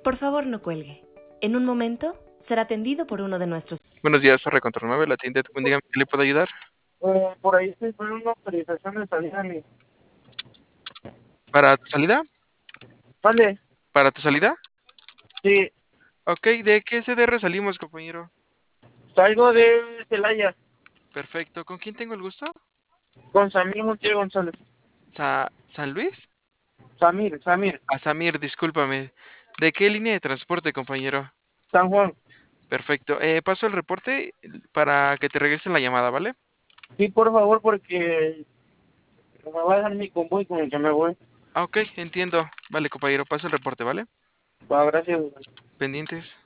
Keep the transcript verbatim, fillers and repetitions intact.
Por favor, no cuelgue. En un momento será atendido por uno de nuestros... Buenos días, Torre Control nueve, la tienda. Dígame, ¿qué le puedo ayudar? Eh, por ahí estoy por una autorización de salida. Mi... ¿Para tu salida? Vale, ¿Para tu salida? sí, Ok, ¿de qué C D R salimos, compañero? salgo de Celaya Perfecto, ¿con quién tengo el gusto? con Samir Montiel González. Sa ¿San Luis? Samir, Samir, A Samir, discúlpame. ¿De qué línea de transporte, compañero? San Juan. Perfecto, eh, paso el reporte para que te regresen la llamada, ¿vale? Sí, por favor, porque me va a dejar mi convoy con el que me voy. Ah, ok, entiendo. Vale, compañero, paso el reporte, ¿vale? Va, gracias. Pendientes.